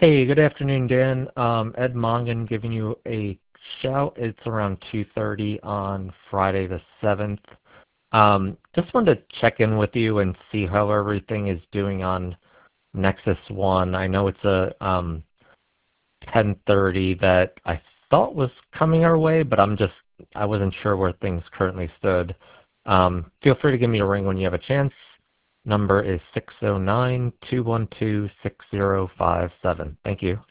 Hey, good afternoon, Dan. Ed Mongan giving you a shout. It's around 2:30 on Friday the 7th. Just wanted to check in with you and see how everything is doing on Nexus One. I know it's a 10:30 that I thought was coming our way, but I wasn't sure where things currently stood. Feel free to give me a ring when you have a chance. Number is 609-212-6057. Thank you.